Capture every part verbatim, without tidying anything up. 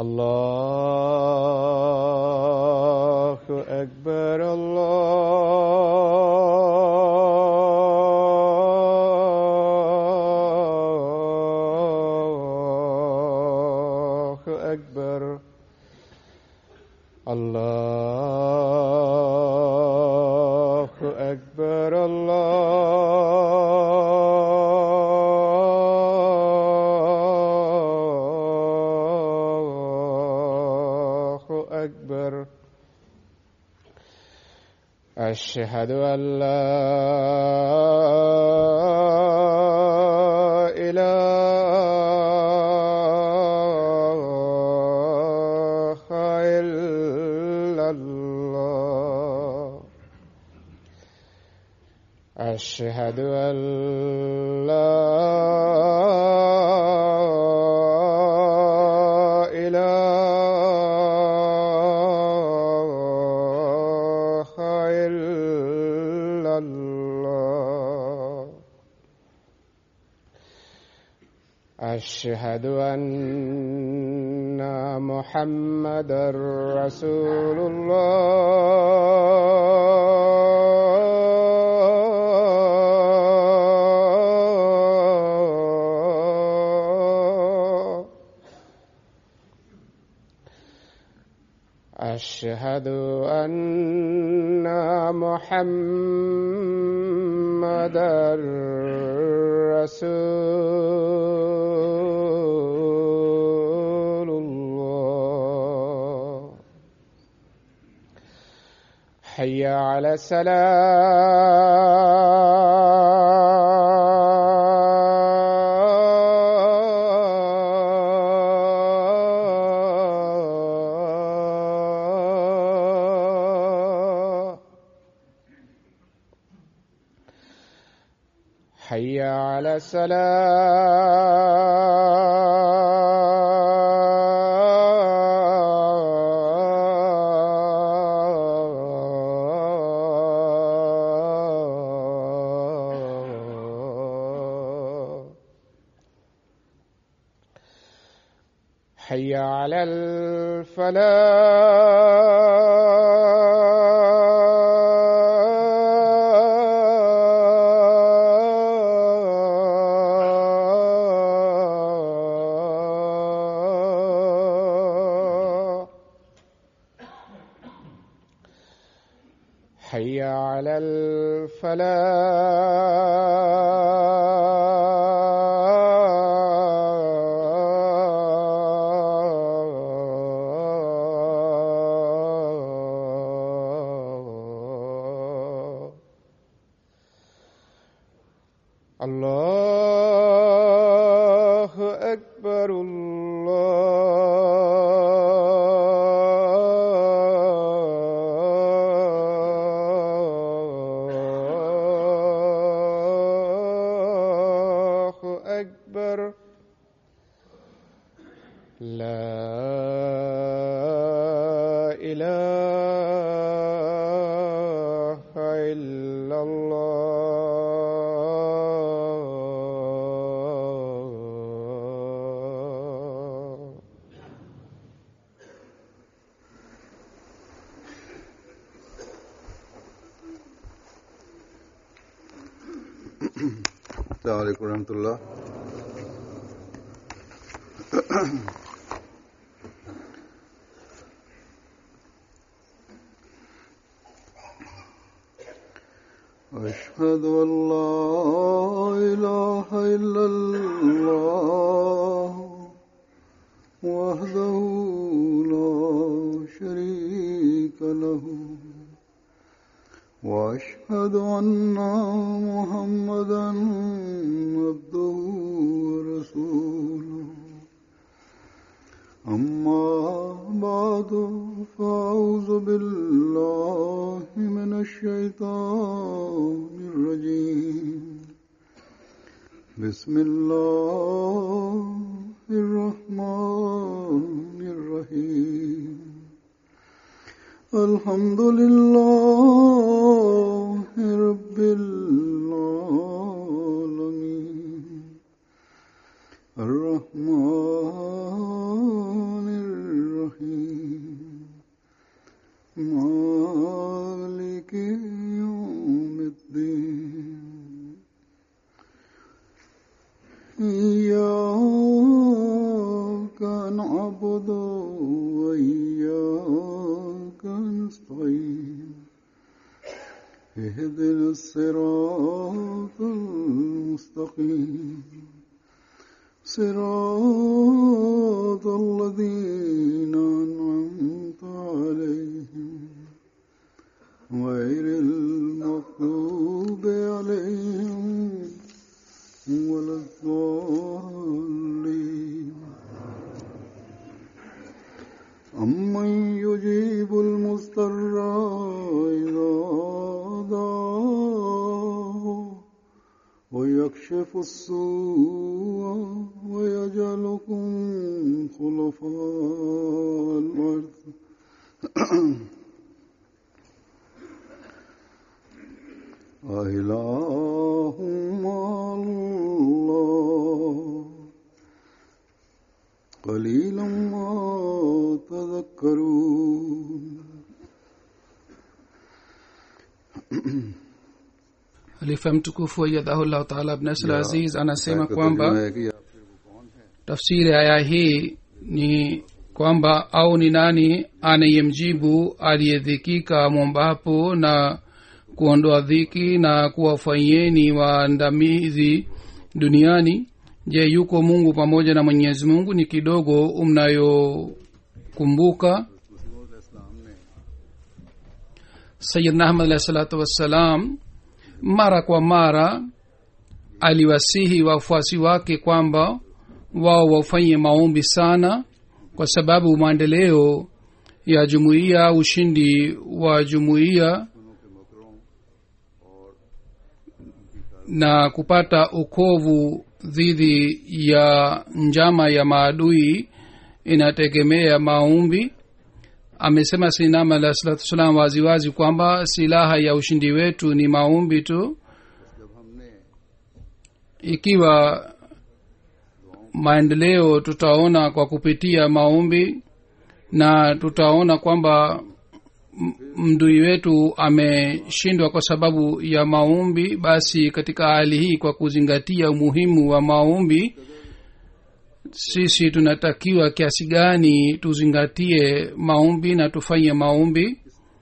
الله أكبر الله أكبر الله أكبر الله أكبر. أشهد أن لا إله إلا الله. أشهد أن لا إله إلا الله. أشهد أن محمدًا رسول الله. أشهد أن محمدًا رسول الله. حي على الصلاة. حي على الصلاة. حي على الفلاح. حي على الفلاح. الله أكبر الله أكبر. لا إله إلا الله. السلام عليكم ورحمة الله. أشهد أن لا إله إلا الله وحده لا شريك له وأشهد أن محمدًا عبده ورسوله. أما بعد فأعوذ بالله من الشيطان الرجيم. بسم الله الرحمن الرحيم. الحمد لله رب العالمين الرحمن الرحيم إياك نعبد وإياك نستعين اهدنا الصراط المستقيم صراط الذين أنعمت عليهم غير المغضوب عليهم ولا الضالين أمن يجيب المضطر إذا دعاه ويكشف السوء ويجعلكم خلفاء الأرض أإله مع الله قليلا ما تذكرون. Khalifa mtukufu ayyadahullahu ta'ala ibn Nasr Aziz anasema kwamba tafsiri ya aya hii ni kwamba au ni nani anayemjibu aliyedhikika mwombapo na kuondoa dhiki na kuwafanyeni waandamizi duniani. Je, yuko Mungu pamoja na Mwenyezi Mungu ni kidogo mnayokumbuka. Sayyidna Ahmad alayhi salatu wassalam mara kwa mara aliwasihi wafuasi wake kwamba wao wafanye maombi sana, kwa sababu maendeleo ya jumuiya, ushindi wa jumuiya na kupata ukovu dhidi ya njama ya maadui inategemea maombi. Amesema Sayyidina alayhi salatu wasallam waziwazi kwamba silaha ya ushindi wetu ni maombi tu. Ikiwa maendeleo tutaona kwa kupitia maombi na tutaona kwamba mdui wetu ameshindwa kwa sababu ya maombi, basi katika hali hii, kwa kuzingatia umuhimu wa maombi, sisi tunatakiwa kiasi gani tuzingatie maombi na tufanye maombi,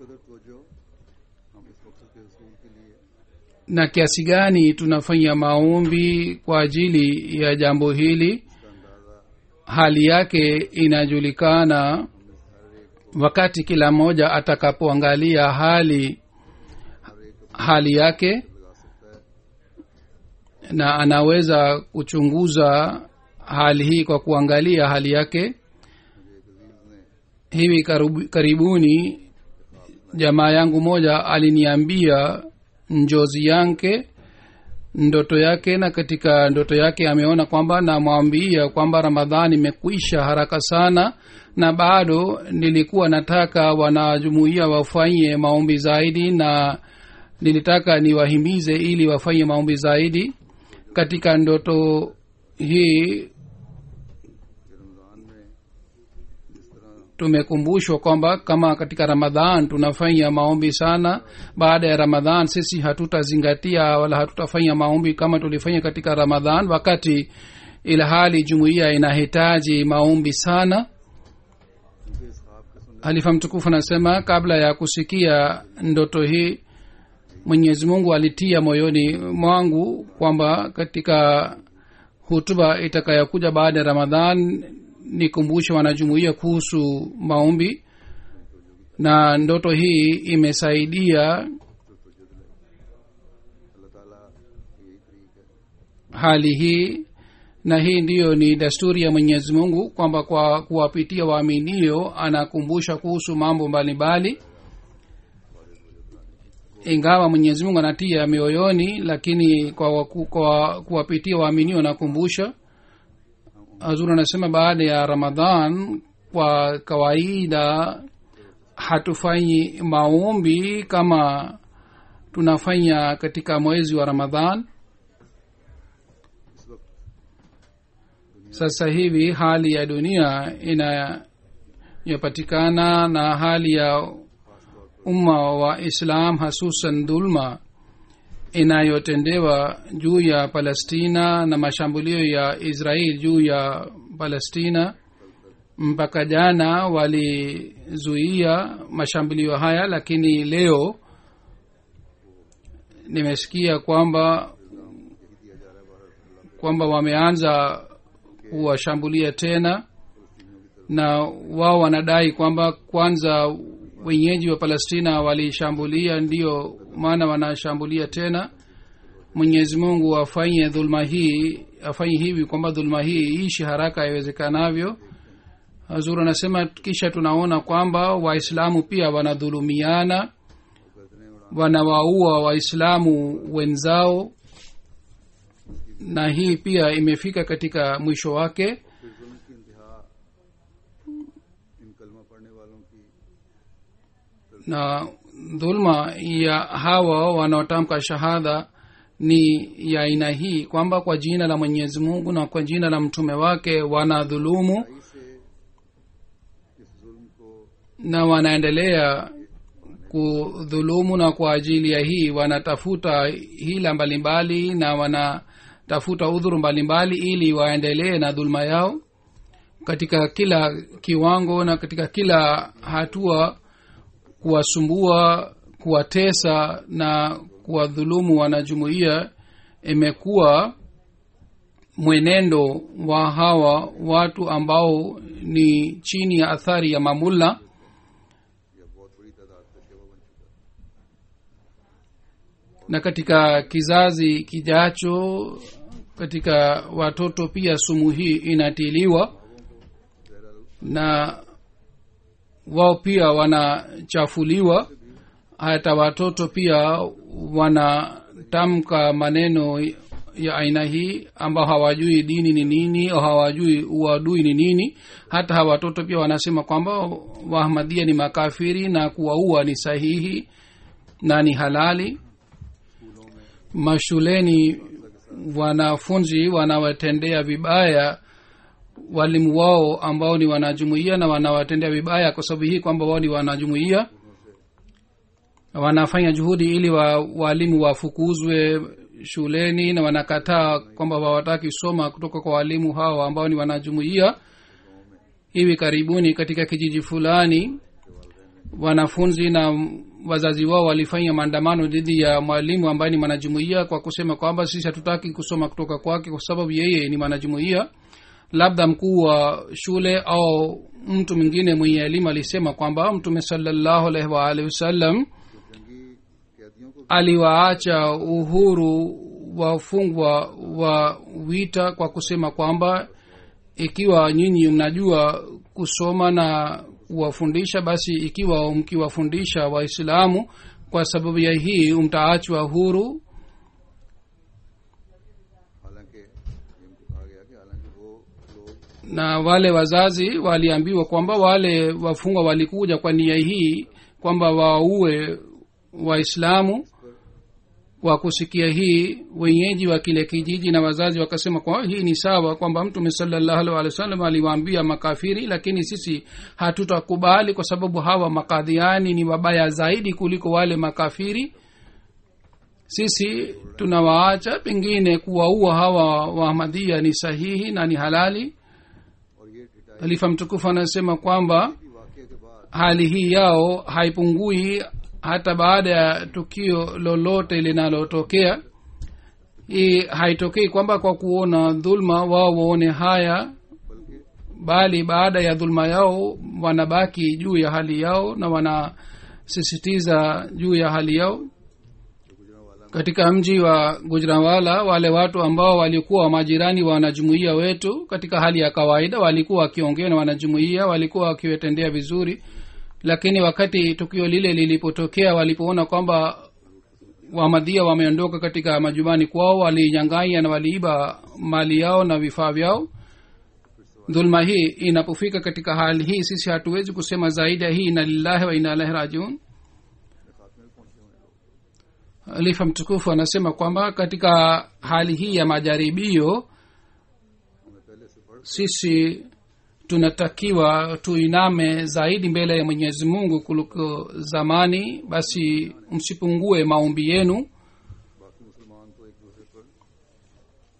na kiasi gani tunafanya maombi kwa ajili ya jambo hili. Hali yake inajulikana wakati kila mmoja atakapoangalia hali hali yake, na anaweza kuchunguza hali hii kwa kuangalia hali yake. Hivi karibuni jamaa yangu moja aliniambia njozi yake, ndoto yake, na katika ndoto yake ameona kwamba, namwambia kwamba Ramadhani imekwisha haraka sana na bado nilikuwa nataka wanajumuiya wafanye maombi zaidi, na nilitaka niwahimize ili wafanye maombi zaidi. Katika ndoto hii tumekumbushwa kwamba kama katika Ramadhan tunafanya maombi sana, baada ya Ramadhan sisi hatutazingatia wala hatutafanya maombi kama tulifanya katika Ramadhan, wakati ila hali jumuiya inahitaji maombi sana. Halifa mtukufu anasema kabla ya kusikia ndoto hii, Mwenyezi Mungu alitia moyoni mwangu kwamba katika hutuba itakayokuja baada ya Ramadhan nikumbushe wanajumuiya kuhusu maombi, na ndoto hii imesaidia hali hii. Na hii ndiyo ni desturi ya Mwenyezi Mungu kwamba kwa kuwapitia waaminio anakumbusha kuhusu mambo mbalimbali. Ingawa Mwenyezi Mungu anatia mioyoni, lakini kwa kwa kuwapitia waaminio anakumbusha. Hazur anasema baada ya Ramadhan kwa kawaida hatufanyi maombi kama tunafanya katika mwezi wa Ramadhan. Sasa hivi hali ya dunia inayopatikana na hali ya umma wa Islam, hasusan dhulma inayotendewa juu ya palestina na mashambulio ya israeli juu ya palestina. Mpaka jana walizuia mashambulio haya, lakini leo nimesikia kwamba kwamba wameanza kuwashambulia tena, na wao wanadai kwamba kwanza wenyeji wa palestina walishambulia, ndio maana wanashambulia tena. Mwenyezi Mungu afanye dhulma hii, afanye hivi kwamba dhulma hii iishi haraka iwezekanavyo. Hazur anasema kisha tunaona kwamba waislamu pia wanadhulumiana, wanawaua waislamu wenzao, na hii pia imefika katika mwisho wake. Na dhulma ya hawa wanaotamka shahada ni ya aina hii kwamba kwa jina la Mwenyezi Mungu na kwa jina la mtume wake wanadhulumu, na wanaendelea kudhulumu, na kwa ajili ya hii wanatafuta hila mbalimbali na wanatafuta udhuru mbalimbali ili waendelee na dhulma yao katika kila kiwango na katika kila hatua, kuwasumbua, kuwatesa na kuwadhulumu wanajumuiya imekuwa mwenendo wa hawa watu ambao ni chini ya athari ya mamulla. Na katika kizazi kijacho, katika watoto pia sumu hii inatiliwa, na wao pia wanachafuliwa. Hata watoto pia wanatamka maneno ya aina hii ambao hawajui dini ni nini au hawajui uadui ni nini. Hata hawa watoto pia wanasema kwamba Waahmadia ni makafiri na kuwaua ni sahihi na ni halali. Mashuleni wanafunzi wanawatendea vibaya walimu wao ambao ni wanajumuiya, na wanawatendea vibaya kwa sababu hii kwamba wao ni wanajumuiya. Wanafanya juhudi ili wa, walimu wafukuzwe shuleni, na wanakataa kwamba hawataki soma kutoka kwa walimu hao ambao ni wanajumuiya. Hivi karibuni katika kijiji fulani wanafunzi na wazazi wao walifanya maandamano dhidi ya mwalimu ambaye ni mwanajumuiya kwa kusema kwamba sisi hatutaki kusoma kutoka kwake kwa sababu yeye ni mwanajumuiya. Labda mkuu wa shule au mtu mwingine mwenye elimu alisema kwamba Mtume sallallahu alaihi wa alihi wasallam aliwaacha uhuru wafungwa wa vita kwa kusema kwamba ikiwa nyinyi mnajua kusoma na kuwafundisha, basi ikiwa mkiwafundisha Waislamu, kwa sababu ya hii mtaachwa huru. Na wale wazazi waliambiwa kwamba wale wafungwa walikuja kwa nia hii kwamba waue Waislamu. Kwa kusikia hii, wenyeji wa kile kijiji na wazazi wakasema kwa hii ni sawa kwamba Mtume sallallahu alaihi wasallam aliwaambia makafiri, lakini sisi hatutakubali kwa sababu hawa makadhiani ni wabaya zaidi kuliko wale makafiri. Sisi tunawaacha, pengine kuwaua hawa Waahmadia ni sahihi na ni halali. Khalifa mtukufu anasema kwamba hali hii yao haipungui hata baada ya tukio lolote linalotokea. Hii haitokei kwamba kwa kuona dhulma wao waone haya, bali baada ya dhulma yao wanabaki juu ya hali yao na wanasisitiza juu ya hali yao. Katika mji wa Gujranwala, wale watu ambao walikuwa majirani wa wanajumuiya wetu, katika hali ya kawaida walikuwa wakiongea na wanajumuiya, walikuwa wakiwatendea vizuri. Lakini wakati tukio lile lilipotokea, walipoona kwamba Waahmadia wameondoka katika majumbani kwao, walinyang'anya na waliiba mali yao na vifaa vyao. Dhulma hii inapofika katika hali hii, sisi hatuwezi kusema zaidi ya hii inna lillahi wa inna ilaihi rajiun. Khalifa mtukufu anasema kwamba katika hali hii ya majaribio, sisi tunatakiwa tuiname zaidi mbele ya Mwenyezi Mungu kuliko zamani. Basi msipungue maombi yenu.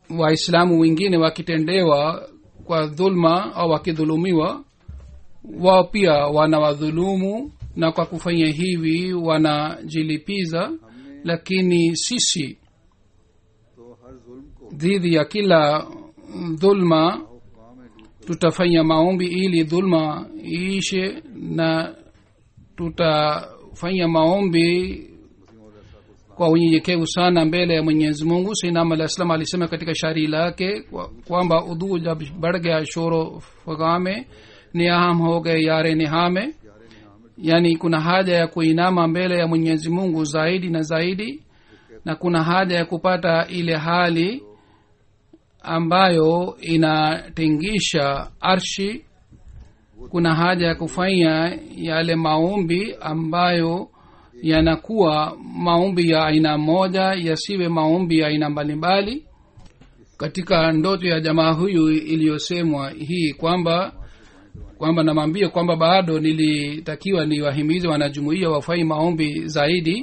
waislamu wengine wakitendewa kwa dhulma au wakidhulumiwa, wao pia wanawadhulumu, na kwa kufanya hivi wanajilipiza. Lakini sisi तो हर जुल्म को dhidi ya kila dhulma tutafanya maombi ili dhulma iishe, na tutafanya maombi kwa unyenyekevu sana mbele ya Mwenyezi Mungu. Sayyidina Ali Islam alisema katika shairi lake kwamba udhu jab बढ़ गया शोरो फगामे नियाम हो गए यारे निहामे, yani kuna haja ya kuinama mbele ya Mwenyezi Mungu zaidi na zaidi, na kuna haja ya kupata ile hali ambayo inatingisha arshi. Kuna haja ya kufanya yale maombi ambayo yanakuwa maombi ya aina moja, yasiwe maombi ya aina mbalimbali. Katika ndoto ya jamaa huyu iliyosemwa hii kwamba kwamba namwambia kwamba bado nilitakiwa niwahimize wanajumuiya wafanye maombi zaidi.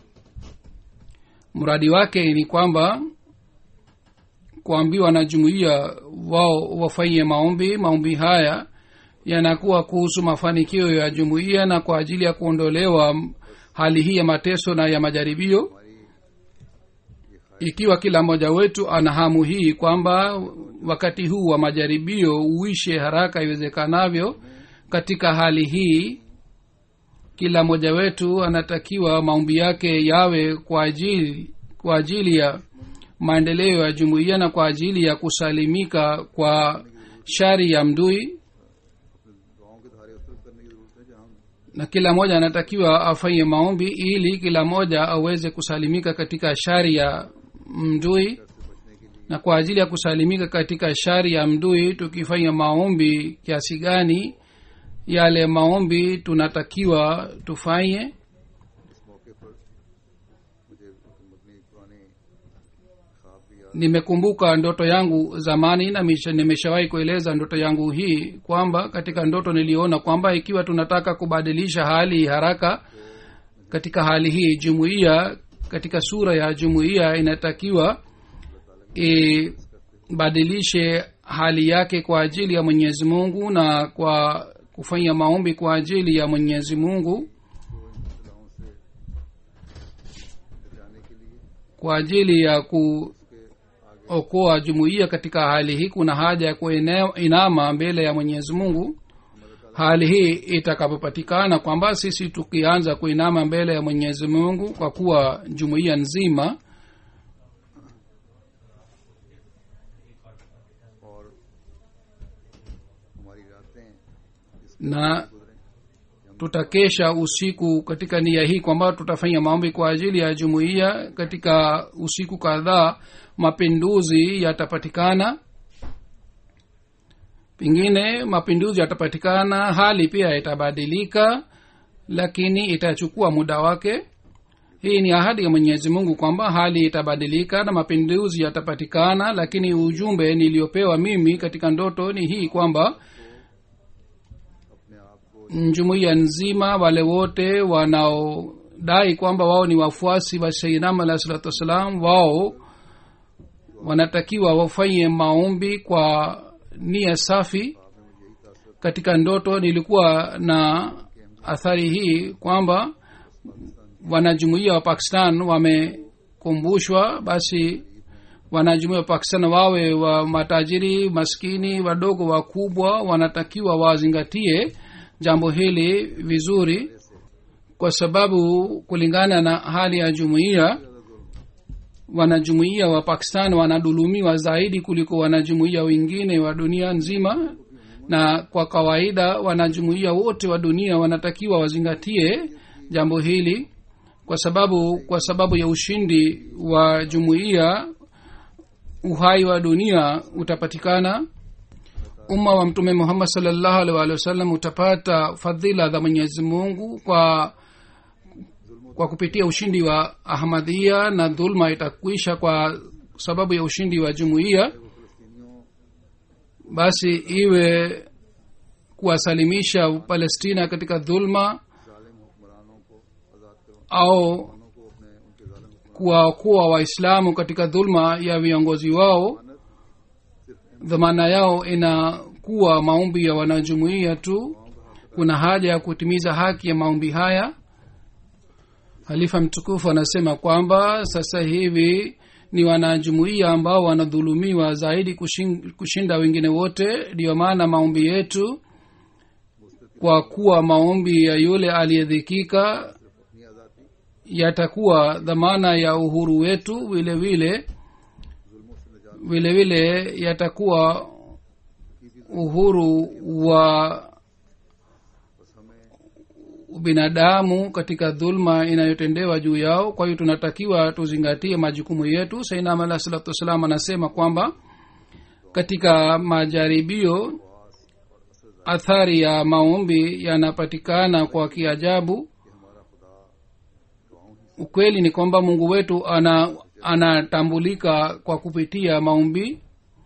Mradi wake ni kwamba kuambiwa wanajumuiya wao wafanye maombi. Maombi haya yanakuwa kuhusu mafanikio ya jumuiya na kwa ajili ya kuondolewa hali hii ya mateso na ya majaribio. Ikiwa kila mmoja wetu ana hamu hii kwamba wakati huu wa majaribio uishe haraka iwezekanavyo, katika hali hii kila mmoja wetu anatakiwa maombi yake yawe kwa ajili kwa ajili ya maendeleo ya jumuiya na kwa ajili ya kusalimika kwa shari ya mdui. Na kila mmoja anatakiwa afanye maombi ili kila mmoja aweze kusalimika katika shari ya mdui. Na kwa ajili ya kusalimika katika shari ya mdui, tukifanya maombi kiasi gani, yale maombi tunatakiwa tufanye. Nimekumbuka ndoto yangu zamani, na nimeshawahi kueleza ndoto yangu hii kwamba katika ndoto niliona kwamba ikiwa tunataka kubadilisha hali haraka katika hali hii, jumuiya katika sura ya jumuiya inatakiwa ibadilishe hali yake kwa ajili ya Mwenyezi Mungu na kwa kufanya maombi kwa ajili ya Mwenyezi Mungu, kwa ajili ya kuokoa jumuiya katika hali hii. Kuna haja ya kuinama mbele ya Mwenyezi Mungu. Hali hii itakapopatikana kwamba sisi tukianza kuinama mbele ya Mwenyezi Mungu, kwa kuwa jumuiya nzima na tutakesha usiku katika nia hii kwamba tutafanya maombi kwa ajili ya jumuiya katika usiku kadhaa, mapinduzi yatapatikana. Pengine mapinduzi yatapatikana, hali pia itabadilika, lakini itachukua muda wake. Hii ni ahadi ya Mwenyezi Mungu kwamba hali itabadilika na mapinduzi yatapatikana. Lakini ujumbe niliopewa mimi katika ndoto ni hii kwamba jumuiya nzima, wale wote wanaodai kwamba wao ni wafuasi wa Sayyidina alayhi salatu wasalam, wao wanatakiwa wafanye maombi kwa nia safi. Katika ndoto nilikuwa na athari hii kwamba wanajumuiya wa Pakistan wamekumbushwa, basi wanajumuiya wa Pakistan wawe wa matajiri, maskini, wadogo, wakubwa, wanatakiwa wazingatie jambo hili vizuri, kwa sababu kulingana na hali ya jumuiya, wanajumuiya wa Pakistan wanadhulumiwa zaidi kuliko wanajumuiya wengine wa dunia nzima. Na kwa kawaida wanajumuiya wote wa dunia wanatakiwa wazingatie jambo hili, kwa sababu kwa sababu ya ushindi wa jumuiya uhai wa dunia utapatikana. Umma wa Mtume Muhammad sallallahu alaihi wasallam utapata fadhila za Mwenyezi Mungu kwa kwa kupitia ushindi wa Ahmadiyya, na dhulma itakwisha kwa sababu ya ushindi wa jumuiya. Basi iwe kuwasalimisha Palestina katika dhulma au kuwaokoa Waislamu katika dhulma ya viongozi wao. dhamana yao inakuwa maombi ya wanajumuiya tu. Kuna haja ya kutimiza haki ya maombi haya. Halifa mtukufu anasema kwamba sasa hivi ni wanajumuiya ambao wanadhulumiwa zaidi kushinda wengine wote. Ndiyo maana maombi yetu, kwa kuwa maombi ya yule aliyedhikika, yatakuwa dhamana ya uhuru wetu, vile vile vile vile yatakuwa uhuru wa binadamu katika dhulma inayotendewa juu yao. Kwa hiyo tunatakiwa tuzingatie majukumu yetu. Sayyidina alayhi salatu wasalam anasema kwamba katika majaribio athari ya maombi yanapatikana kwa kiajabu. Ukweli ni kwamba Mungu wetu ana anatambulika kwa kupitia maombi,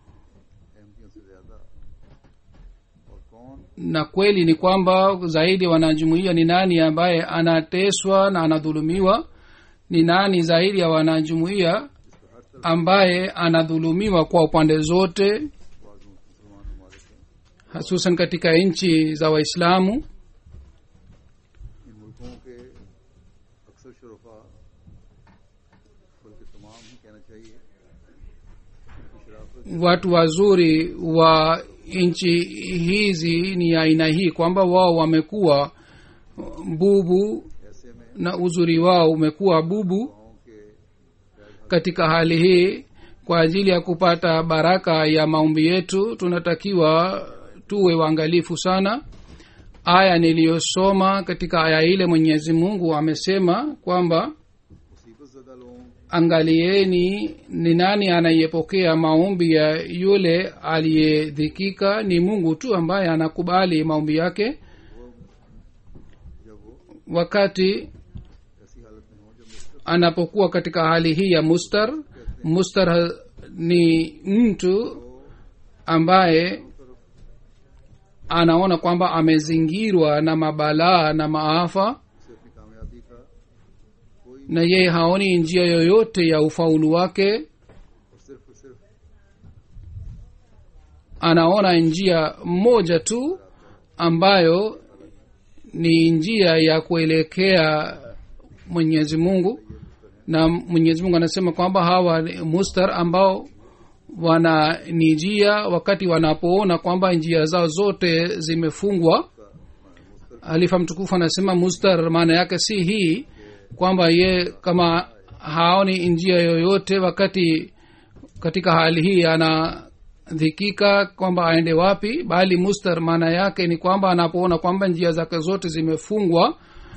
na kweli ni kwamba zaidi wanajumuiya ni nani ambaye anateswa na anadhulumiwa? Ni nani zaidi ya wanajumuiya ambaye anadhulumiwa kwa upande zote, hususan katika nchi za Waislamu? Watu wazuri wa nchi hizi ni aina hii kwamba wao wamekuwa bubu na uzuri wao umekuwa bubu. Katika hali hii, kwa ajili ya kupata baraka ya maombi yetu, tunatakiwa tuwe waangalifu sana. Aya niliyosoma, katika aya ile Mwenyezi Mungu amesema kwamba angalieni ni nani anayepokea maombi ya yule aliyedhikika. Ni Mungu tu ambaye anakubali maombi yake. Wakati anapokuwa katika hali hii ya mustar, mustar ni mtu ambaye anaona kwamba amezingirwa na mabalaa na maafa, na yeye haoni njia yoyote ya ufaulu wake. Anaona njia moja tu ambayo ni njia ya kuelekea Mwenyezi Mungu. Na Mwenyezi Mungu anasema kwamba hawa mustar ambao wananijia wakati wanapoona kwamba njia zao zote zimefungwa. Halifa mtukufu anasema mustar maana yake si hii kwamba ye kama haoni njia yoyote wakati katika hali hii anadhikika kwamba aende wapi, bali mustar maana yake ni kwamba anapoona kwamba njia zake zote zimefungwa,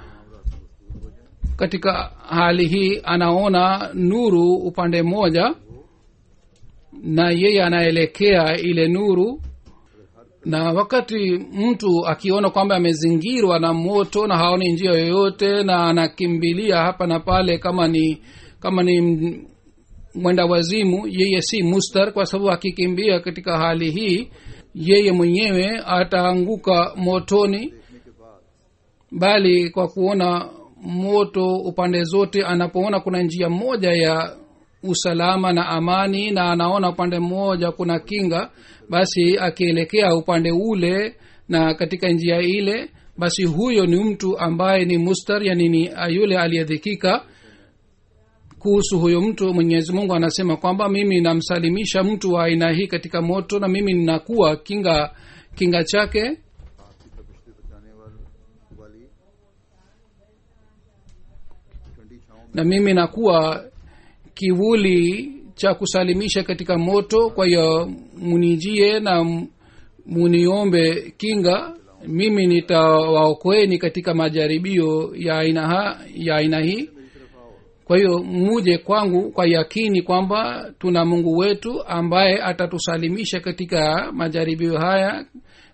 katika hali hii anaona nuru upande mmoja na yeye anaelekea ile nuru. Na wakati mtu akiona kwamba amezingirwa na moto na haoni njia yoyote na anakimbilia hapa na pale kama ni kama ni mwenda wazimu, yeye si mustar, kwa sababu akikimbia katika hali hii yeye mwenyewe ataanguka motoni. Bali kwa kuona moto upande zote, anapoona kuna njia moja ya usalama na amani na anaona upande mmoja kuna kinga, basi akielekea upande ule na katika njia ile, basi huyo ni mtu ambaye ni mustar, yani ni yule aliyedhikika. Kuhusu huyo mtu Mwenyezi Mungu anasema kwamba mimi namsalimisha mtu wa aina hii katika moto, na mimi ninakuwa kinga kinga chake. Na mimi nakuwa kivuli cha kusalimisha katika moto. Kwa hiyo munijie na muniombe kinga, mimi nitawaokoeni katika majaribio ya aina ha, ya aina hii. Kwa hiyo muje kwangu kwa yakini kwamba tuna Mungu wetu ambaye atatusalimisha katika majaribio haya.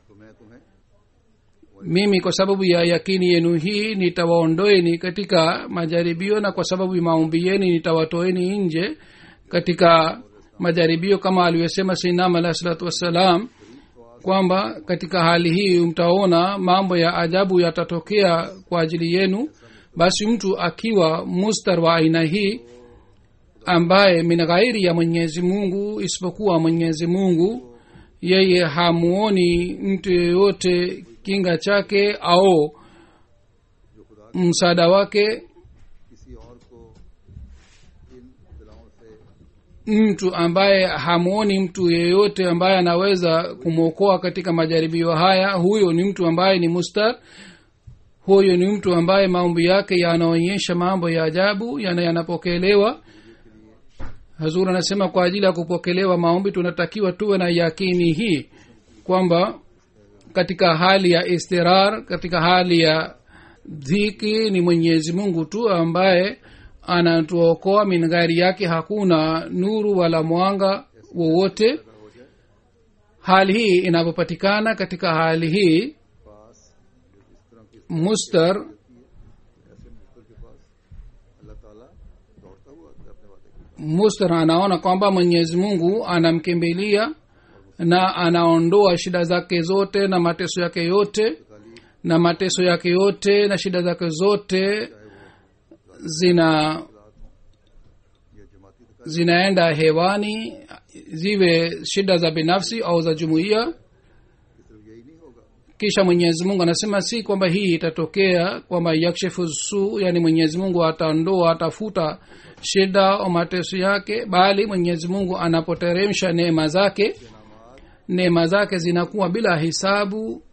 Mimi kwa sababu ya yakini yenu hii nitawaondoeni katika majaribio, na kwa sababu ya maombi yenu nitawatoeni nje katika majaribio, kama alivyosema Sayyidina alayhi salatu wassalam kwamba katika hali hii mtaona mambo ya ajabu yatatokea kwa ajili yenu. Basi mtu akiwa mustar wa aina hii ambaye min ghairi ya Mwenyezi Mungu, isipokuwa Mwenyezi Mungu, yeye hamuoni mtu yeyote kinga chake au msaada wake. किसी और को इन बलाओं से mtu ambaye hamuoni mtu yeyote ambaye anaweza kumwokoa katika majaribio haya, huyo ni mtu ambaye ni mustar. huyo ni mtu ambaye maombi yake yanaonyesha mambo ya ajabu, yana yanapokelewa. Hazur anasema kwa ajili ya kupokelewa maombi tunatakiwa tuwe na yakini hii kwamba katika hali ya istirar, katika hali ya dhiki, ni Mwenyezi Mungu tu ambaye anatuokoa. min ghairi yake hakuna nuru wala mwanga wowote. hali hii inapopatikana, katika hali hii mustar mustar anaona kwamba Mwenyezi Mungu anamkimbilia na anaondoa shida zake zote na mateso yake yote, na mateso yake yote na shida zake zote zina zinaenda hewani, ziwe shida za binafsi au za jumuiya. Kisha Mwenyezi Mungu anasema si kwamba hii itatokea kwamba yakshifu su, yani Mwenyezi Mungu ataondoa, atafuta shida au mateso yake, bali Mwenyezi Mungu anapoteremsha neema zake, neema zake zinakuwa bila hisabu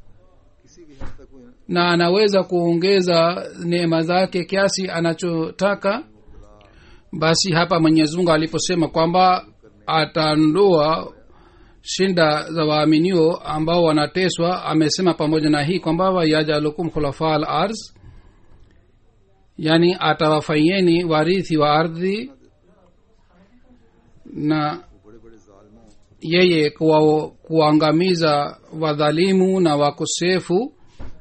na anaweza kuongeza neema zake kiasi anachotaka. Basi hapa Mwenyezi Mungu aliposema kwamba ataondoa shinda za waaminio ambao wanateswa, amesema pamoja na hii kwamba wayajalukum khulafa al-ardh, yani atawafanyeni warithi wa ardhi, na yeye kuwa, kuangamiza wadhalimu na wakosefu,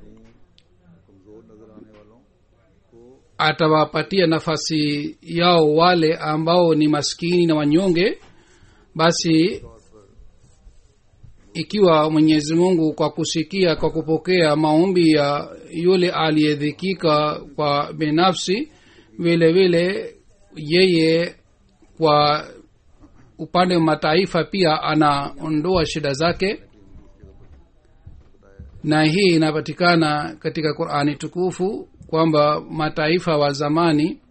atawapatia nafasi yao wale ambao ni maskini na wanyonge. Basi ikiwa Mwenyezi Mungu kwa kusikia, kwa kupokea maombi ya yule aliyedhikika kwa binafsi, vile vile yeye kwa upande wa mataifa pia anaondoa shida zake, na hii inapatikana katika Qur'ani tukufu kwamba mataifa wa zamani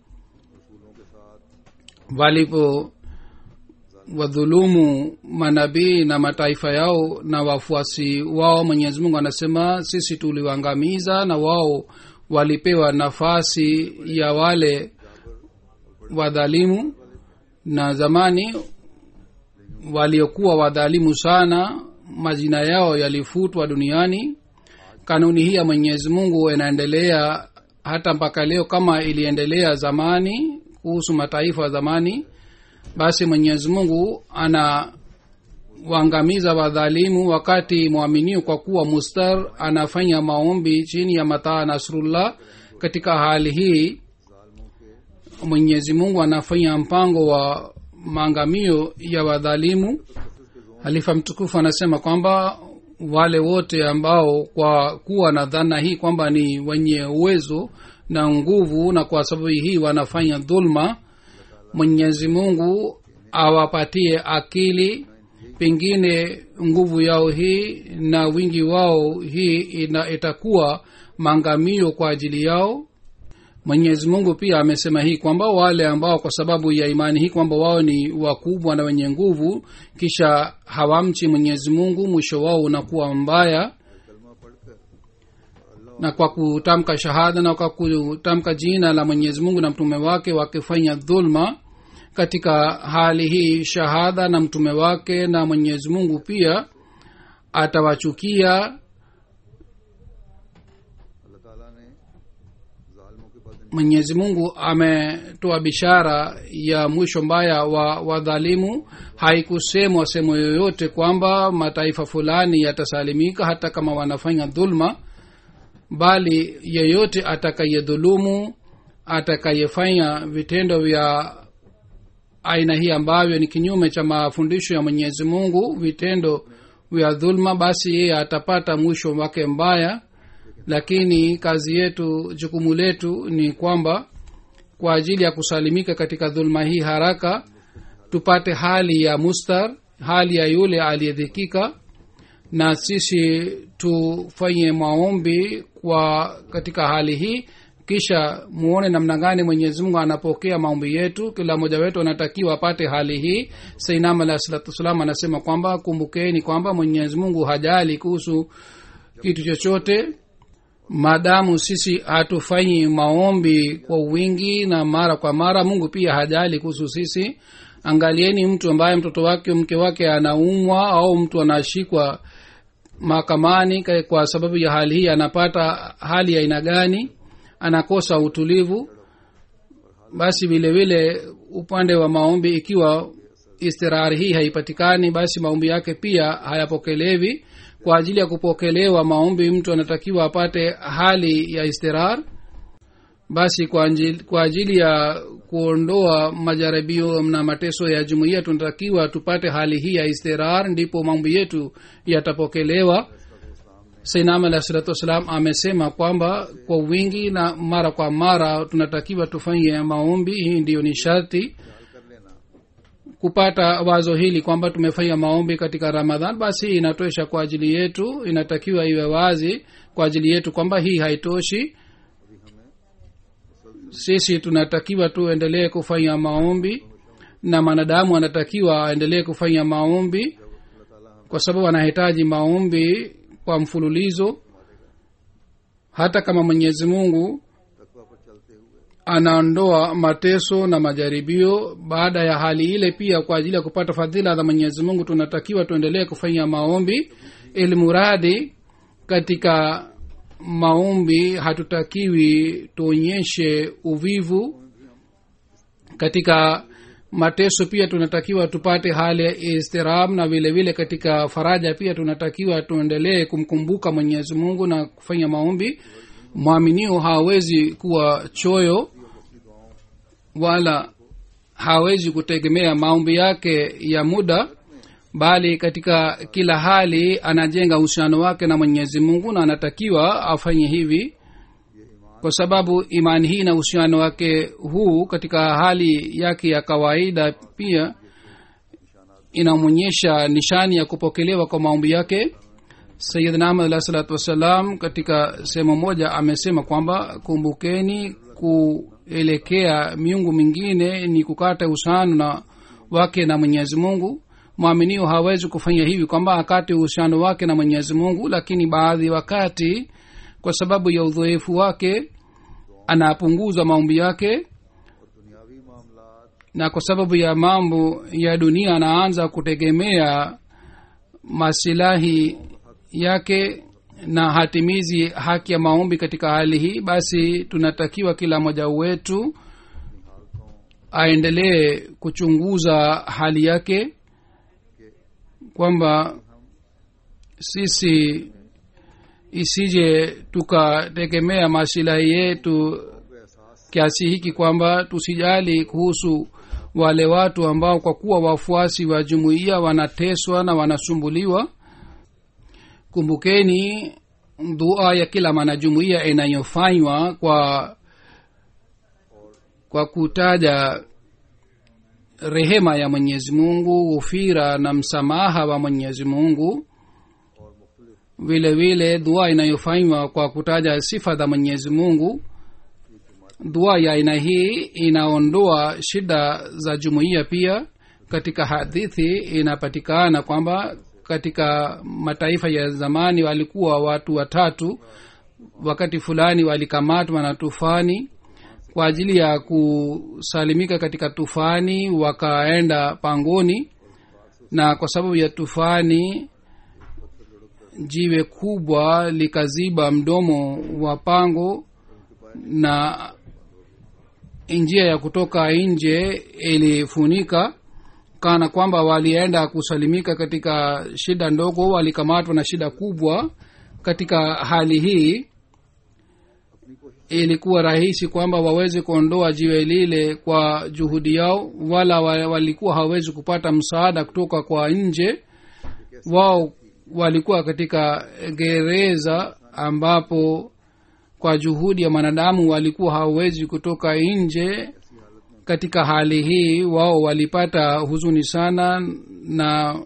walipo wadhulumu manabii na mataifa yao na wafuasi wao, Mwenyezi Mungu anasema sisi tuliwaangamiza, na wao walipewa nafasi ya wale wadhalimu. Na zamani waliokuwa wadhalimu sana, majina yao yalifutwa duniani. Kanuni hii ya Mwenyezi Mungu inaendelea hata mpaka leo kama iliendelea zamani kuhusu mataifa ya zamani. Basi Mwenyezi Mungu ana waangamiza wadhalimu, wakati muamini kwa kuwa mustar anafanya maombi chini ya mataa nasrullah. Katika hali hii Mwenyezi Mungu anafanya mpango wa maangamio ya wadhalimu. Halifa mtukufu anasema kwamba wale wote ambao kwa kuwa na dhana hii kwamba ni wenye uwezo na nguvu, na kwa sababu hii wanafanya dhulma, Mwenyezi Mungu awapatie akili, pengine nguvu yao hii na wingi wao hii ina itakuwa mangamio kwa ajili yao. Mwenyezi Mungu pia amesema hii kwamba wale ambao kwa sababu ya imani hii kwamba wao ni wakubwa na wenye nguvu, kisha hawamchi Mwenyezi Mungu, mwisho wao unakuwa mbaya. Na kwa kutamka shahada na kwa kutamka jina la Mwenyezi Mungu na mtume wake wakifanya dhulma, katika hali hii shahada na mtume wake na Mwenyezi Mungu pia atawachukia. Mwenyezi Mungu ametoa bishara ya mwisho mbaya wa wadhalimu. Haikusemwa sehemu yoyote kwamba mataifa fulani yatasalimika hata kama wanafanya dhulma, bali yeyote atakayedhulumu, atakayefanya vitendo vya aina hii ambavyo ni kinyume cha mafundisho ya Mwenyezi Mungu, vitendo vya dhulma, basi yeye atapata mwisho wake mbaya. Lakini kazi yetu, jukumu letu ni kwamba kwa ajili ya kusalimika katika dhulma hii haraka tupate hali ya mustar, hali ya yule aliyedhikika, na sisi tufanye maombi kwa katika hali hii, kisha muone namna gani Mwenyezi Mungu anapokea maombi yetu. Kila mmoja wetu anatakiwa apate hali hii. Sayyidina alayhi salatu wasallam anasema kwamba kumbukeni kwamba Mwenyezi Mungu hajali kuhusu kitu chochote maadamu sisi hatufanyi maombi kwa wingi na mara kwa mara. Mungu pia hajali kuhusu sisi. Angalieni mtu ambaye mtoto wake mke wake anaumwa au mtu anashikwa mahakamani kwa sababu ya hali hii, anapata hali ya aina gani? Anakosa utulivu. Basi vile vile upande wa maombi, ikiwa istirari hii haipatikani, basi maombi yake pia hayapokelewi. Kwa ajili ya kupokelewa maombi mtu anatakiwa apate hali ya istirar. Basi kwa ajili, kwa ajili ya kuondoa majaribio na mateso ya jumuiya tunatakiwa tupate hali hii ya istirar, ndipo maombi yetu yatapokelewa. Sayyidina alayhi salatu wasalam amesema kwamba kwa wingi na mara kwa mara tunatakiwa tufanye maombi. Hii ndiyo ni sharti. Kupata wazo hili kwamba tumefanya maombi katika Ramadhan, basi inatosha kwa ajili yetu. Inatakiwa iwe wazi kwa ajili yetu kwamba hii haitoshi. Sisi tunatakiwa tuendelee kufanya maombi, na mwanadamu anatakiwa aendelee kufanya maombi kwa sababu anahitaji maombi kwa mfululizo. Hata kama Mwenyezi Mungu anaondoa mateso na majaribio, baada ya hali ile pia kwa ajili ya kupata fadhila za Mwenyezi Mungu tunatakiwa tuendelee kufanya maombi. Ili muradi katika maombi hatutakiwi tuonyeshe uvivu. Katika mateso pia tunatakiwa tupate hali ya istirab, na vile vile katika faraja pia tunatakiwa tuendelee kumkumbuka Mwenyezi Mungu na kufanya maombi. Mwaminio hawezi kuwa choyo wala hawezi kutegemea maombi yake ya muda, bali katika kila hali anajenga uhusiano wake na Mwenyezi Mungu, na anatakiwa afanye hivi kwa sababu imani hii na uhusiano wake huu katika hali yake ya kawaida pia inaonyesha nishani ya kupokelewa kwa maombi yake. Sayyidina Ahmad alayhi salatu wasalam katika sehemu moja amesema kwamba kumbukeni, kuelekea miungu mingine ni kukata uhusiano na wake na Mwenyezi Mungu. Mwaminio hawezi kufanya hivi kwamba akate uhusiano wake na Mwenyezi Mungu, lakini baadhi wakati kwa sababu ya udhaifu wake anapunguza maombi yake, na kwa sababu ya mambo ya dunia anaanza kutegemea masilahi yake na hatimizi haki ya maombi. Katika hali hii basi tunatakiwa kila mmoja wetu aendelee kuchunguza hali yake kwamba sisi isije tukategemea masilahi yetu kiasi hiki kwamba tusijali kuhusu wale watu ambao kwa kuwa wafuasi wa jumuiya wanateswa na wanasumbuliwa. Kumbukeni dua ya kila mwanajumuiya inayofanywa kwa kwa kutaja rehema ya Mwenyezi Mungu, ufira na msamaha wa Mwenyezi Mungu. Vile vile dua inayofanywa kwa kutaja sifa za Mwenyezi Mungu. Dua ya aina hii inaondoa shida za jumuiya pia. Katika hadithi inapatikana kwamba katika mataifa ya zamani walikuwa watu watatu, wakati fulani walikamatwa na tufani. Kwa ajili ya kusalimika katika tufani wakaenda pangoni, na kwa sababu ya tufani jiwe kubwa likaziba mdomo wa pango na njia ya kutoka nje ilifunika. Kana kwamba walienda kusalimika katika shida ndogo, walikamatwa na shida kubwa. Katika hali hii ilikuwa rahisi kwamba waweze kuondoa jiwe lile kwa juhudi yao, wala walikuwa hawezi kupata msaada kutoka kwa nje. Wao walikuwa katika gereza ambapo kwa juhudi ya wanadamu walikuwa hawezi kutoka nje. katika hali hii wao walipata huzuni sana na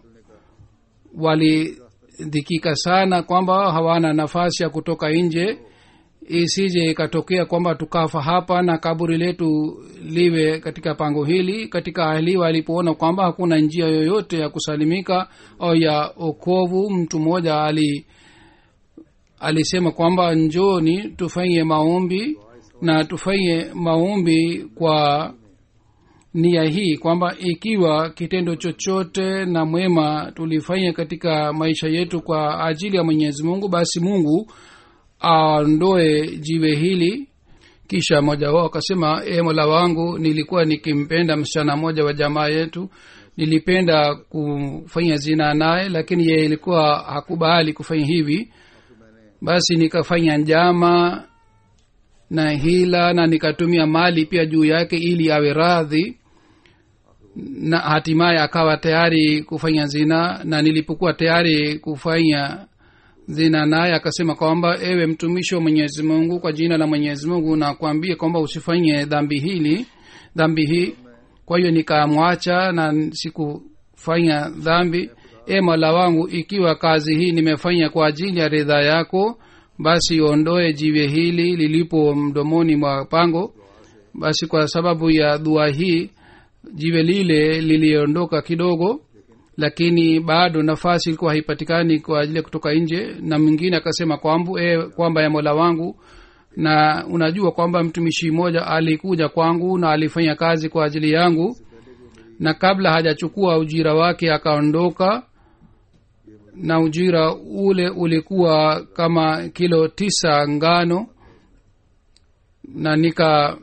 walidhikika sana kwamba hawana nafasi ya kutoka nje, isije ikatokea kwamba tukafa hapa na kaburi letu liwe katika pango hili. Katika hali walipoona kwamba hakuna njia yoyote ya kusalimika au ya okovu, mtu mmoja ali alisema kwamba njoni tufanye maombi, na tufanye maombi kwa nia hii kwamba ikiwa kitendo chochote na mwema tulifanya katika maisha yetu kwa ajili ya Mwenyezi Mungu, basi Mungu aondoe jiwe hili. Kisha mmoja wao akasema, e Mola wangu, nilikuwa nikimpenda msichana mmoja wa jamaa yetu, nilipenda kufanya zina naye, lakini yeye ilikuwa hakubali kufanya hivi. Basi nikafanya njama na hila na nikatumia mali pia juu yake ili awe radhi, na hatimaye akawa tayari kufanya zina. Na nilipokuwa tayari kufanya zina naye akasema kwamba, ewe mtumishi wa Mwenyezi Mungu, kwa jina la Mwenyezi Mungu nakwambia kwamba usifanye dhambi hili dhambi hii. Kwa hiyo nikamwacha na sikufanya dhambi. e Mola wangu, ikiwa kazi hii nimefanya kwa ajili ya ridha yako, basi ondoe jiwe hili lilipo mdomoni mwa pango. Basi kwa sababu ya dua hii jiwe lile liliondoka kidogo, lakini bado nafasi ilikuwa haipatikani kwa ajili ya kutoka nje. Na mwingine akasema kwamba e, kwamba ya Mola wangu, na unajua kwamba mtumishi mmoja alikuja kwangu na alifanya kazi kwa ajili yangu, na kabla hajachukua ujira wake akaondoka, na ujira ule ulikuwa kama kilo tisa ngano, na nika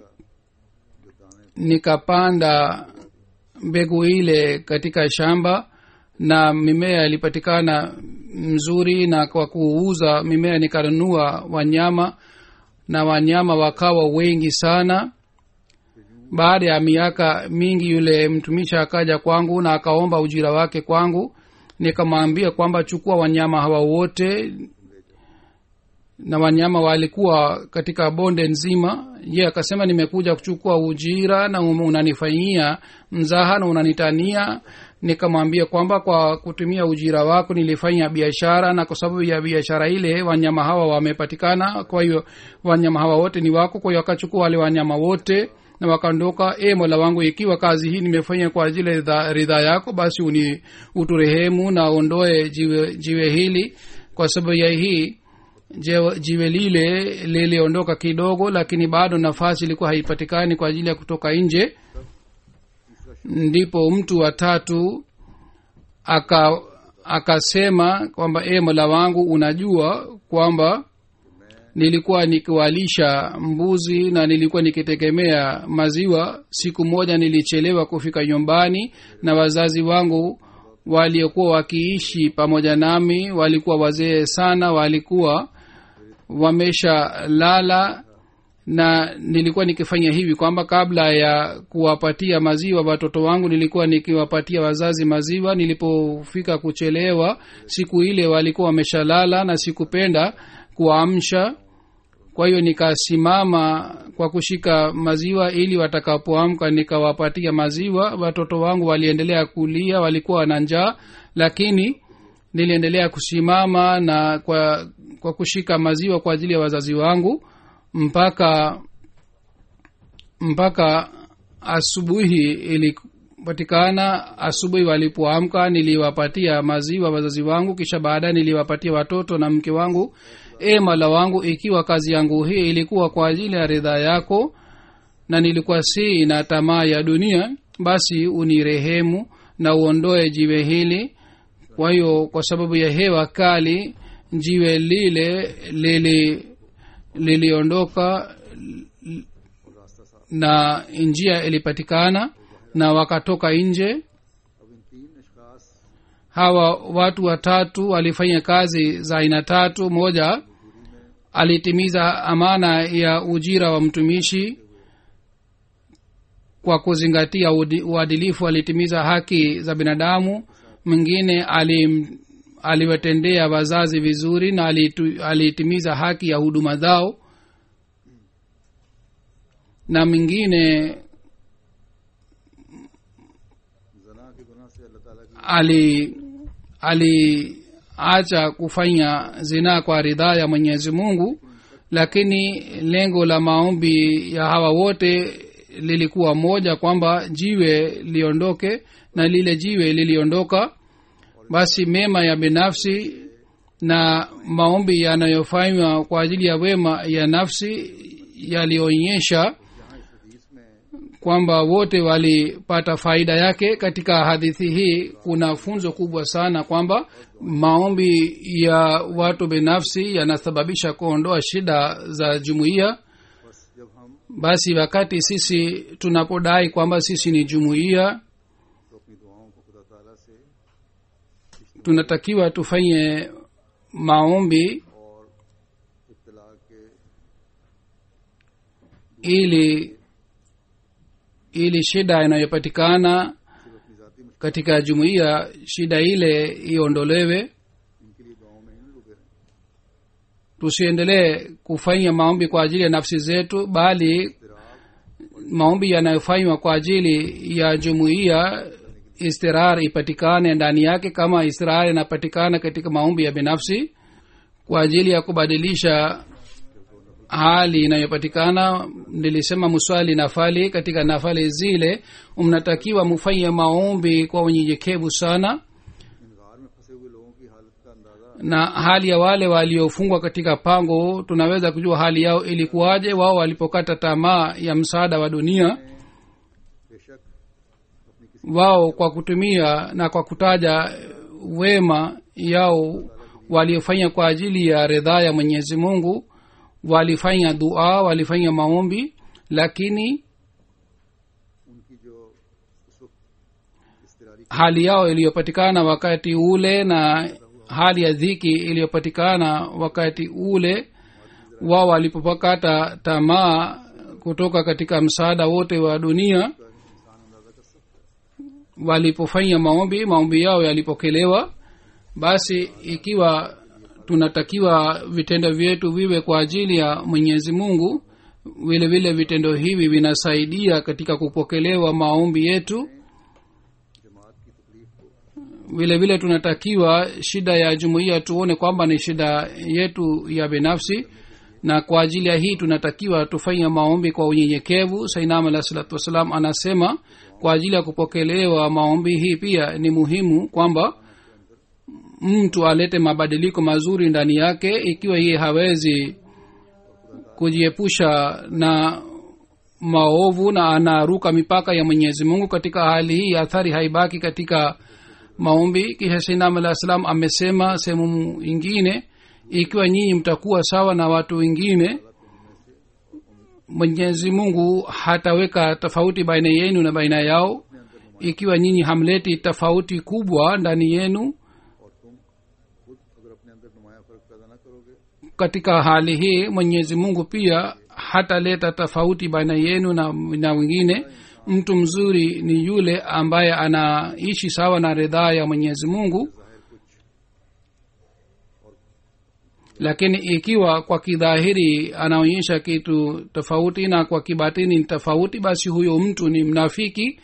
nikapanda mbegu ile katika shamba, na mimea ilipatikana mzuri, na kwa kuuza mimea nikanunua wanyama, na wanyama wakawa wengi sana. Baada ya miaka mingi yule mtumishi akaja kwangu na akaomba ujira wake kwangu. Nikamwambia kwamba chukua wanyama hawa wote, na wanyama walikuwa katika bonde nzima. Yeye akasema, nimekuja kuchukua ujira na unanifanyia mzaha na unanitania. Nikamwambia kwamba kwa kutumia ujira wako nilifanya biashara, na kwa sababu ya biashara ile wanyama hawa wamepatikana, kwa hiyo wanyama hawa wote ni wako. Kwa hiyo akachukua wale wanyama wote na wakaondoka. e Mola wangu, ikiwa kazi hii nimefanya kwa ajili ya ridha yako, basi uni uturehemu na ondoe jiwe, jiwe hili. Kwa sababu ya hii jiwe lile liliondoka kidogo, lakini bado nafasi ilikuwa haipatikani kwa ajili ya kutoka nje. Ndipo mtu wa tatu aka akasema kwamba e Mola wangu, unajua kwamba nilikuwa nikiwalisha mbuzi na nilikuwa nikitegemea maziwa. Siku moja nilichelewa kufika nyumbani, na wazazi wangu waliokuwa wakiishi pamoja nami walikuwa wazee sana, walikuwa wamesha lala, na nilikuwa nikifanya hivi kwamba kabla ya kuwapatia maziwa watoto wangu nilikuwa nikiwapatia wazazi maziwa. Nilipofika kuchelewa siku ile walikuwa wameshalala na sikupenda kuamsha, kwa hiyo nikasimama kwa kushika maziwa ili watakapoamka nikawapatia maziwa. Watoto wangu waliendelea kulia, walikuwa na njaa, lakini niliendelea kusimama na kwa kwa kushika maziwa kwa ajili ya wazazi wangu mpaka mpaka asubuhi ilipatikana. Asubuhi walipoamka niliwapatia maziwa wazazi wangu, kisha baadaye niliwapatia watoto na mke wangu. e Mola wangu, ikiwa kazi yangu hii ilikuwa kwa ajili ya ridha yako na nilikuwa si na tamaa ya dunia, basi unirehemu na uondoe jiwe hili. Kwa hiyo kwa sababu ya hewa kali jiwe lile lili liliondoka na njia ilipatikana na wakatoka nje. Hawa watu watatu walifanya kazi za aina tatu. Moja alitimiza amana ya ujira wa mtumishi kwa kuzingatia uadilifu, alitimiza haki za binadamu. Mwingine alim aliwatendea wazazi vizuri na alitimiza haki ya huduma zao, na mwingine ali aliacha kufanya zinaa kwa ridhaa ya mwenyezi mungu, lakini lengo la maombi ya hawa wote lilikuwa moja, kwamba jiwe liondoke, na lile jiwe liliondoka. Basi mema ya binafsi na maombi yanayofanywa kwa ajili ya wema ya nafsi yalionyesha kwamba wote walipata faida yake. Katika hadithi hii kuna funzo kubwa sana, kwamba maombi ya watu binafsi yanasababisha kuondoa shida za jumuiya. Basi wakati sisi tunapodai kwamba sisi ni jumuiya, tunatakiwa tufanye maombi ili ili shida inayopatikana katika jumuiya, shida ile iondolewe. Tusiendelee kufanya maombi kwa ajili ya nafsi zetu, bali maombi yanayofanywa kwa ajili ya jumuiya, istirar ipatikane ndani yake, kama istirar inapatikana katika maombi ya binafsi kwa ajili ya kubadilisha hali inayopatikana. Nilisema muswali nafali, katika nafali zile mnatakiwa mufanye maombi kwa unyenyekevu sana, na hali ya wale waliofungwa katika pango tunaweza kujua hali yao ilikuwaje. Wao walipokata tamaa ya msaada wa dunia, wao kwa kutumia na kwa kutaja wema yao waliofanya kwa ajili ya ridhaa ya mwenyezi mungu, walifanya dua, walifanya maombi, lakini hali yao iliyopatikana wakati ule na hali ya dhiki iliyopatikana wakati ule, wao walipopakata tamaa kutoka katika msaada wote wa dunia, walipofanya maombi, maombi yao yalipokelewa. Basi ikiwa tunatakiwa vitendo vyetu viwe kwa ajili ya mwenyezi mungu, vile vile vitendo hivi vinasaidia katika kupokelewa maombi yetu. Vile vile tunatakiwa shida ya jumuiya tuone kwamba ni shida yetu ya binafsi, na kwa ajili ya hii tunatakiwa tufanye maombi kwa unyenyekevu. Sainam alayhi salatu wasalam anasema kwa ajili ya kupokelewa maombi hii pia ni muhimu kwamba mtu alete mabadiliko mazuri ndani yake. Ikiwa yeye hawezi kujiepusha na maovu na anaruka mipaka ya mwenyezi mungu, katika hali hii athari haibaki katika maombi. Kisha Sayyidina Alayhi Salam amesema sehemu ingine, ikiwa nyinyi mtakuwa sawa na watu wengine, mwenyezi mungu hataweka tofauti baina yenu na baina yao. Ikiwa nyinyi hamleti tofauti kubwa ndani yenu, katika hali hii mwenyezi mungu pia hataleta tofauti baina yenu na, na wengine. Mtu mzuri ni yule ambaye anaishi sawa na ridhaa ya mwenyezi mungu. Lakini ikiwa kwa kidhahiri anaonyesha kitu tofauti na kwa kibatini ni tofauti, basi huyo mtu ni mnafiki,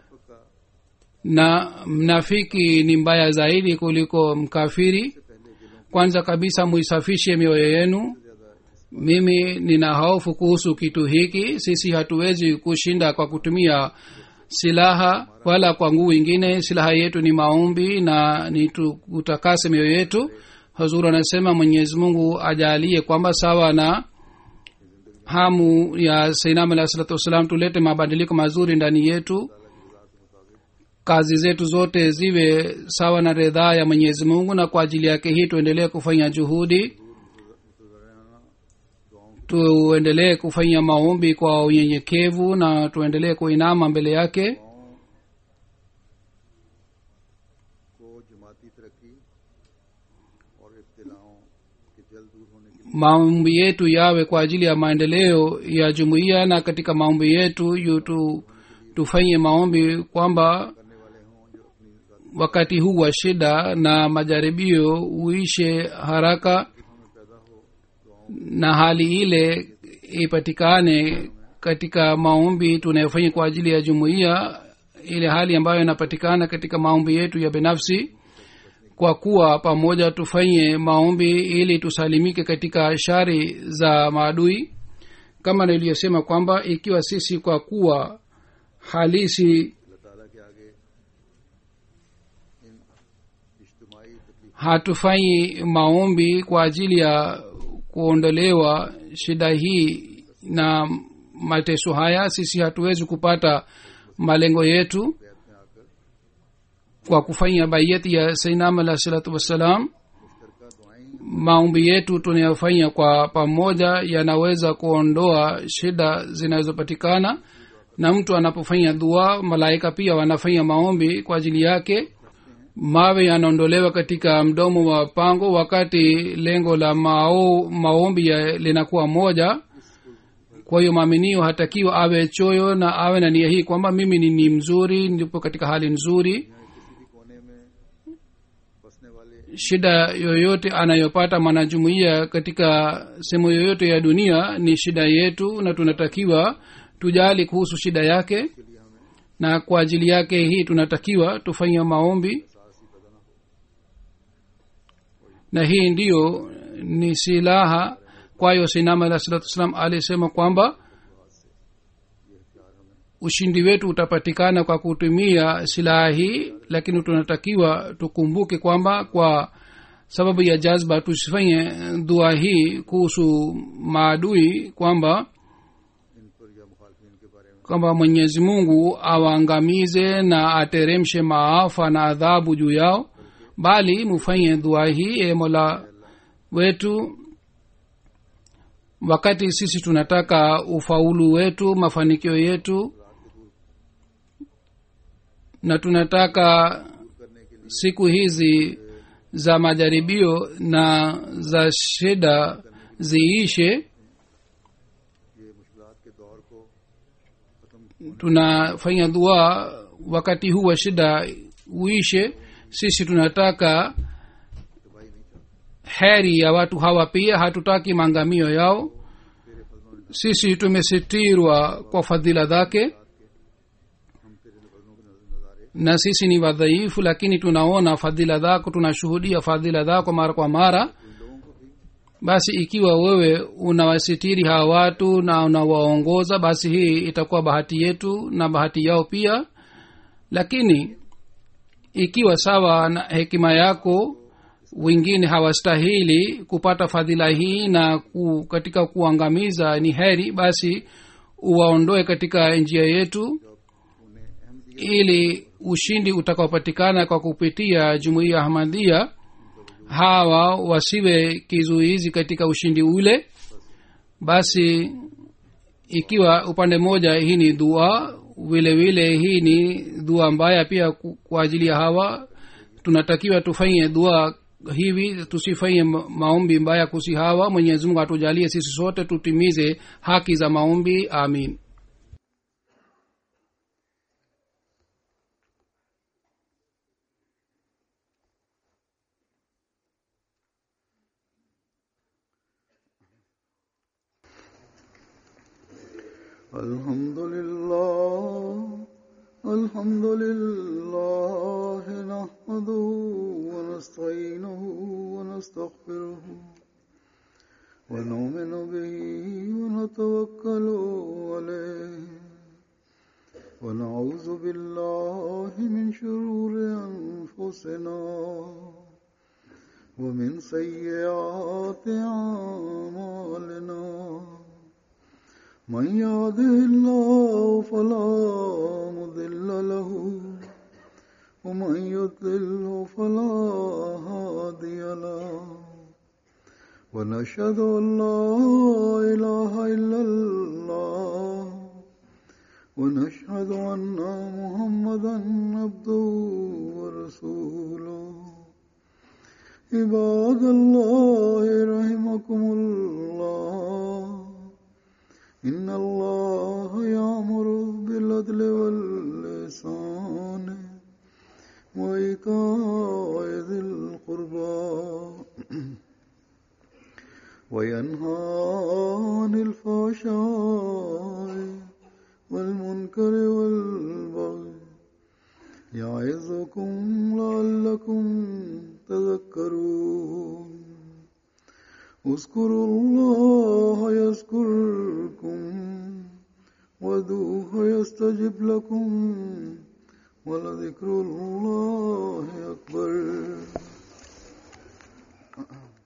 na mnafiki ni mbaya zaidi kuliko mkafiri. Kwanza kabisa muisafishe mioyo yenu. Mimi nina hofu kuhusu kitu hiki. Sisi hatuwezi kushinda kwa kutumia silaha wala kwa nguvu ingine. Silaha yetu ni maombi na ni tutakase mioyo yetu. Hazur anasema Mwenyezi Mungu ajalie kwamba sawa na hamu ya Sayyidina Alayhi Salatu Wasalam tulete mabadiliko mazuri ndani yetu. Kazi zetu zote ziwe sawa na ridhaa ya Mwenyezi Mungu, na kwa ajili yake hii tuendelee kufanya juhudi, tuendelee kufanya maombi kwa unyenyekevu na tuendelee kuinama mbele yake. Maombi yetu yawe kwa ajili ya maendeleo ya jumuiya, na katika maombi yetu yutu tufanye maombi kwamba wakati huu wa shida na majaribio uishe haraka, na hali ile ipatikane katika maombi tunayofanya kwa ajili ya jumuiya, ile hali ambayo inapatikana katika maombi yetu ya binafsi. Kwa kuwa pamoja tufanye maombi ili tusalimike katika shari za maadui. Kama niliyosema kwamba ikiwa sisi kwa kuwa halisi अल्लाह ताला के आगे इन इज्तिमाई तकलीफ hatufanyi maombi kwa ajili ya kuondolewa shida hii na mateso haya, sisi hatuwezi kupata malengo yetu. में आकर Kwa kufanya bayati ya sayyidina alayhi salatu wassalam, मुश्तरका दुआएं maombi yetu tunayofanya kwa pamoja yanaweza kuondoa shida zinazopatikana. Na mtu anapofanya dua, malaika pia wanafanya maombi kwa ajili yake. Mawe yanaondolewa katika mdomo wa pango wakati lengo la mao, maombi ya linakuwa moja. Kwa hiyo maaminio hatakiwa awe choyo na awe na nia hii kwamba mimi ni, ni mzuri, nipo katika hali nzuri. किसी भी कोने में बसने वाले Shida yoyote anayopata mwanajumuiya katika sehemu yoyote ya dunia ni shida yetu, na tunatakiwa tujali kuhusu shida yake, के लिए हमें na kwa ajili yake hii tunatakiwa tufanye maombi. एहसास ही पैदा ना हो। Na hii ndiyo ni silaha. Kwa hiyo sayyidina alayhi salatu wasallam alisema kwamba ushindi wetu utapatikana kwa kutumia silaha hii, lakini tunatakiwa tukumbuke kwamba kwa sababu ya jazba tusifanye dua hii kuhusu maadui, kwamba इन पर या मुखालफिन के बारे में kwamba Mwenyezi Mungu awaangamize na ateremshe maafa na adhabu juu yao, bali mufanye dua hii: e Mola wetu, wakati sisi tunataka ufaulu wetu, mafanikio yetu, na tunataka siku hizi za majaribio na za shida ziishe, ये मुश्किलात के दौर को खत्म tunafanya dua wakati huu wa shida uishe. Sisi tunataka तबाही नहीं चाहते। heri ya watu hawa, pia hatutaki maangamio yao. Sisi tumesitirwa kwa fadhila zake, हम तेरे फजलों के नजारे na sisi ni wadhaifu, lakini tunaona fadhila zako, tunashuhudia fadhila zako mara kwa mara. इन लोगों को भी Basi ikiwa wewe unawasitiri hawa watu na unawaongoza, basi hii itakuwa bahati yetu na bahati yao pia. Lakini ikiwa sawa na hekima yako wengine hawastahili kupata fadhila hii na ku, katika kuangamiza ni heri, basi uwaondoe katika njia yetu, उन्हें Ahmadi ili ushindi utakaopatikana kwa kupitia jumuiya Ahmadiyya hawa wasiwe kizuizi katika ushindi ule. Basi ikiwa upande mmoja hii ni dua, vile vile hii ni dua mbaya pia ku- kwa ajili ya hawa. Tunatakiwa tufanye dua hivi, tusifanye ma- maombi mbaya kuhusu hawa. Mwenyezi Mungu atujalie sisi sote tutimize haki za maombi. Amin. الحمد لله الحمد لله نحمده ونستعينه ونستغفره ونؤمن به ونتوكل عليه ونعوذ بالله من شرور أنفسنا ومن سيئات أعمالنا من يهده الله فلا مضل له ومن يضلل فلا هادي له ونشهد أن لا إله إلا الله ونشهد أن محمدا عبده ورسوله عباد الله رحمكم الله إن الله يأمر بالعدل والإحسان وإيتاء ذي القربى وينهى عن الفحشاء والمنكر والبغي يتذكرون اذكروا الله يذكركم وادعوه يستجب لكم ولذكر الله أكبر.